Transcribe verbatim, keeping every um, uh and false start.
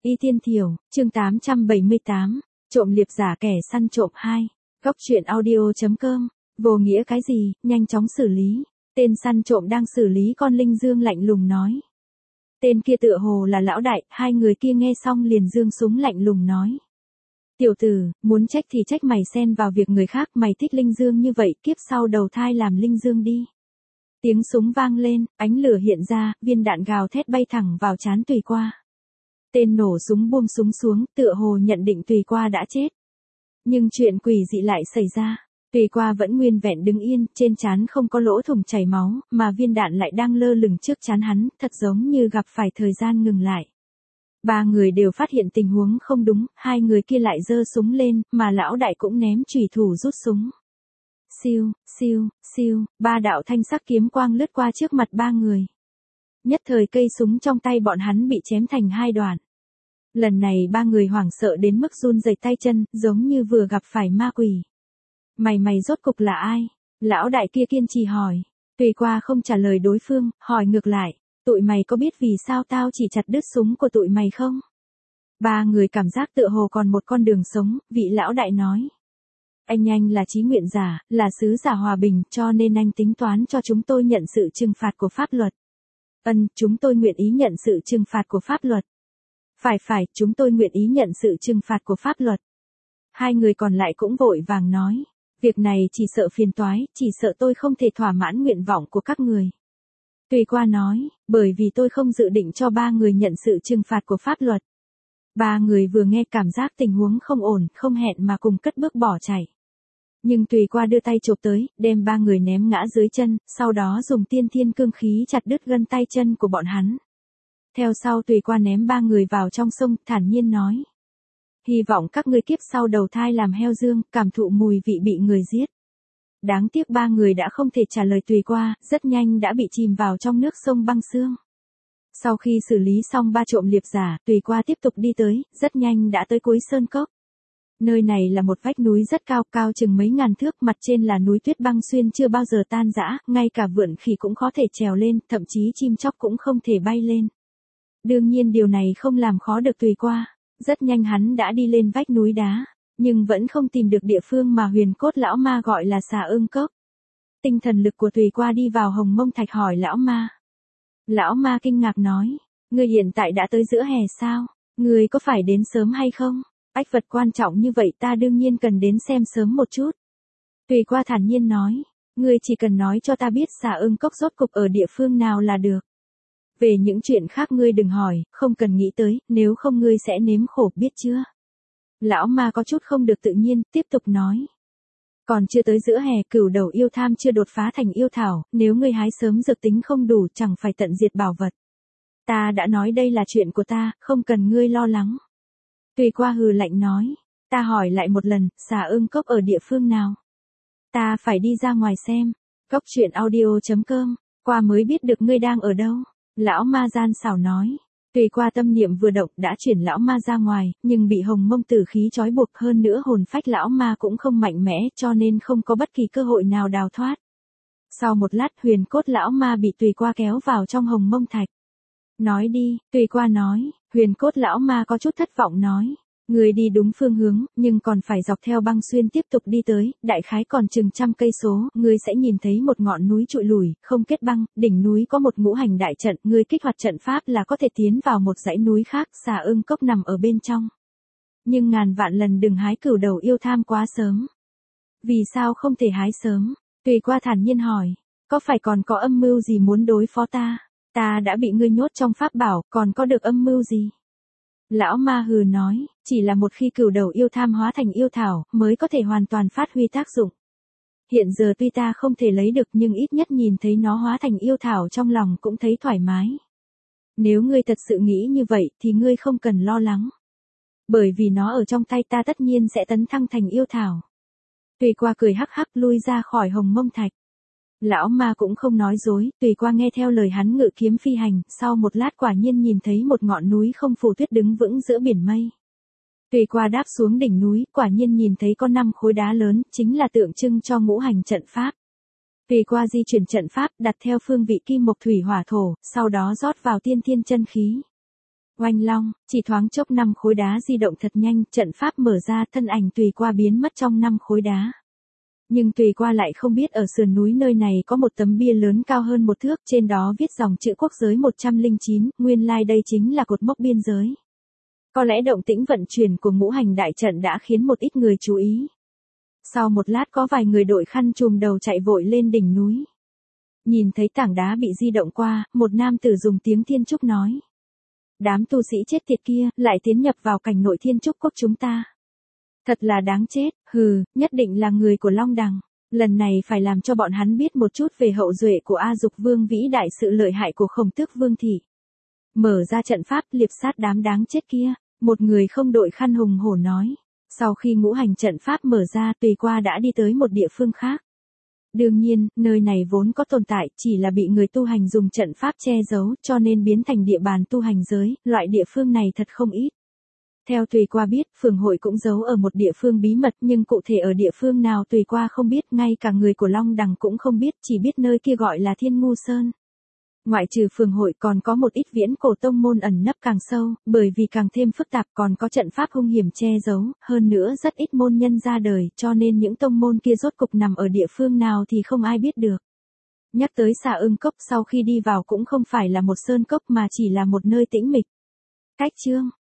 Y Tiên Thiểu, chương tám trăm bảy mươi tám, trộm liệp giả kẻ săn trộm hai. Góc truyện audio.com, vô nghĩa cái gì, nhanh chóng xử lý. Tên săn trộm đang xử lý con linh dương lạnh lùng nói. Tên kia tựa hồ là lão đại, hai người kia nghe xong liền giương súng lạnh lùng nói. Tiểu tử, muốn trách thì trách mày xen vào việc người khác, mày thích linh dương như vậy, kiếp sau đầu thai làm linh dương đi. Tiếng súng vang lên, ánh lửa hiện ra, viên đạn gào thét bay thẳng vào trán Tùy Qua. Tên nổ súng buông súng xuống, tựa hồ nhận định Tùy Qua đã chết. Nhưng chuyện quỷ dị lại xảy ra. Tùy Qua vẫn nguyên vẹn đứng yên, trên trán không có lỗ thủng chảy máu, mà viên đạn lại đang lơ lửng trước trán hắn, thật giống như gặp phải thời gian ngừng lại. Ba người đều phát hiện tình huống không đúng, hai người kia lại giơ súng lên, mà lão đại cũng ném chùy thủ rút súng. Siêu, siêu, siêu, ba đạo thanh sắc kiếm quang lướt qua trước mặt ba người. Nhất thời cây súng trong tay bọn hắn bị chém thành hai đoạn. Lần này ba người hoảng sợ đến mức run rẩy tay chân, giống như vừa gặp phải ma quỷ. Mày mày rốt cục là ai? Lão đại kia kiên trì hỏi. Tùy Qua không trả lời đối phương, hỏi ngược lại. Tụi mày có biết vì sao tao chỉ chặt đứt súng của tụi mày không? Ba người cảm giác tựa hồ còn một con đường sống, vị lão đại nói. Anh anh là chí nguyện giả, là sứ giả hòa bình, cho nên anh tính toán cho chúng tôi nhận sự trừng phạt của pháp luật. Ân, chúng tôi nguyện ý nhận sự trừng phạt của pháp luật. Phải phải, chúng tôi nguyện ý nhận sự trừng phạt của pháp luật. Hai người còn lại cũng vội vàng nói. Việc này chỉ sợ phiền toái, chỉ sợ tôi không thể thỏa mãn nguyện vọng của các người. Tùy Qua nói, bởi vì tôi không dự định cho ba người nhận sự trừng phạt của pháp luật. Ba người vừa nghe cảm giác tình huống không ổn, không hẹn mà cùng cất bước bỏ chạy. Nhưng Tùy Qua đưa tay chộp tới, đem ba người ném ngã dưới chân, sau đó dùng tiên thiên cương khí chặt đứt gân tay chân của bọn hắn. Theo sau Tùy Qua ném ba người vào trong sông, thản nhiên nói. Hy vọng các ngươi kiếp sau đầu thai làm heo dương, cảm thụ mùi vị bị người giết. Đáng tiếc ba người đã không thể trả lời Tùy Qua, rất nhanh đã bị chìm vào trong nước sông băng xương. Sau khi xử lý xong ba trộm liệp giả, Tùy Qua tiếp tục đi tới, rất nhanh đã tới cuối sơn cốc. Nơi này là một vách núi rất cao, cao chừng mấy ngàn thước, mặt trên là núi tuyết băng xuyên chưa bao giờ tan rã, ngay cả vượn khỉ cũng có thể trèo lên, thậm chí chim chóc cũng không thể bay lên. Đương nhiên điều này không làm khó được Tùy Qua, rất nhanh hắn đã đi lên vách núi đá, nhưng vẫn không tìm được địa phương mà huyền cốt lão ma gọi là Xà Ưng Cốc. Tinh thần lực của Tùy Qua đi vào Hồng Mông Thạch hỏi lão ma. Lão ma kinh ngạc nói, ngươi hiện tại đã tới giữa hè sao, ngươi có phải đến sớm hay không? Ách vật quan trọng như vậy ta đương nhiên cần đến xem sớm một chút. Tùy Qua thản nhiên nói, ngươi chỉ cần nói cho ta biết Xà Ưng Cốc rốt cục ở địa phương nào là được. Về những chuyện khác ngươi đừng hỏi, không cần nghĩ tới, nếu không ngươi sẽ nếm khổ biết chưa? Lão ma có chút không được tự nhiên, tiếp tục nói. Còn chưa tới giữa hè, cửu đầu yêu tham chưa đột phá thành yêu thảo, nếu ngươi hái sớm dược tính không đủ chẳng phải tận diệt bảo vật. Ta đã nói đây là chuyện của ta, không cần ngươi lo lắng. Tùy Qua hừ lạnh nói, ta hỏi lại một lần, Xà Ưng Cốc ở địa phương nào? Ta phải đi ra ngoài xem. Góc truyện audio.com, Qua mới biết được ngươi đang ở đâu. Lão ma gian xảo nói. Tùy Qua tâm niệm vừa động đã chuyển lão ma ra ngoài, nhưng bị Hồng Mông tử khí trói buộc, hơn nữa hồn phách lão ma cũng không mạnh mẽ, cho nên không có bất kỳ cơ hội nào đào thoát. Sau một lát huyền cốt lão ma bị Tùy Qua kéo vào trong Hồng Mông Thạch. Nói đi, Tùy Qua nói, huyền cốt lão ma có chút thất vọng nói. Người đi đúng phương hướng, nhưng còn phải dọc theo băng xuyên tiếp tục đi tới, đại khái còn chừng trăm cây số, ngươi sẽ nhìn thấy một ngọn núi trụi lủi, không kết băng, đỉnh núi có một ngũ hành đại trận, ngươi kích hoạt trận pháp là có thể tiến vào một dãy núi khác, Xà Ưng Cốc nằm ở bên trong. Nhưng ngàn vạn lần đừng hái cửu đầu yêu tham quá sớm. Vì sao không thể hái sớm? Tùy Qua thản nhiên hỏi, có phải còn có âm mưu gì muốn đối phó ta? Ta đã bị ngươi nhốt trong pháp bảo, còn có được âm mưu gì? Lão ma hừ nói, chỉ là một khi cửu đầu yêu tham hóa thành yêu thảo, mới có thể hoàn toàn phát huy tác dụng. Hiện giờ tuy ta không thể lấy được nhưng ít nhất nhìn thấy nó hóa thành yêu thảo trong lòng cũng thấy thoải mái. Nếu ngươi thật sự nghĩ như vậy thì ngươi không cần lo lắng. Bởi vì nó ở trong tay ta tất nhiên sẽ tấn thăng thành yêu thảo. Tùy Qua cười hắc hắc lui ra khỏi Hồng Mông Thạch. Lão ma cũng không nói dối, Tùy Qua nghe theo lời hắn ngự kiếm phi hành, sau một lát quả nhiên nhìn thấy một ngọn núi không phủ tuyết đứng vững giữa biển mây. Tùy Qua đáp xuống đỉnh núi, quả nhiên nhìn thấy có năm khối đá lớn, chính là tượng trưng cho ngũ hành trận pháp. Tùy Qua di chuyển trận pháp, đặt theo phương vị kim mộc thủy hỏa thổ, sau đó rót vào tiên thiên chân khí. Oanh long, chỉ thoáng chốc năm khối đá di động thật nhanh, trận pháp mở ra, thân ảnh Tùy Qua biến mất trong năm khối đá. Nhưng Tùy Qua lại không biết ở sườn núi nơi này có một tấm bia lớn cao hơn một thước, trên đó viết dòng chữ quốc giới một trăm lẻ chín, nguyên lai like đây chính là cột mốc biên giới. Có lẽ động tĩnh vận chuyển của ngũ hành đại trận đã khiến một ít người chú ý. Sau một lát có vài người đội khăn trùm đầu chạy vội lên đỉnh núi. Nhìn thấy tảng đá bị di động qua, một nam tử dùng tiếng Thiên Trúc nói. Đám tu sĩ chết tiệt kia, lại tiến nhập vào cảnh nội Thiên Trúc quốc chúng ta. Thật là đáng chết, hừ, nhất định là người của Long Đằng. Lần này phải làm cho bọn hắn biết một chút về hậu duệ của A Dục Vương vĩ đại, sự lợi hại của Khổng Tước Vương thị. Mở ra trận pháp liệp sát đám đáng chết kia, một người không đội khăn hùng hổ nói. Sau khi ngũ hành trận pháp mở ra, Tùy Qua đã đi tới một địa phương khác. Đương nhiên, nơi này vốn có tồn tại, chỉ là bị người tu hành dùng trận pháp che giấu, cho nên biến thành địa bàn tu hành giới, loại địa phương này thật không ít. Theo Tùy Qua biết, phường hội cũng giấu ở một địa phương bí mật, nhưng cụ thể ở địa phương nào Tùy Qua không biết, ngay cả người của Long Đằng cũng không biết, chỉ biết nơi kia gọi là Thiên Ngu Sơn. Ngoại trừ phường hội còn có một ít viễn cổ tông môn ẩn nấp càng sâu, bởi vì càng thêm phức tạp, còn có trận pháp hung hiểm che giấu, hơn nữa rất ít môn nhân ra đời, cho nên những tông môn kia rốt cục nằm ở địa phương nào thì không ai biết được. Nhắc tới Xà Ưng Cốc, sau khi đi vào cũng không phải là một sơn cốc mà chỉ là một nơi tĩnh mịch. Cách chương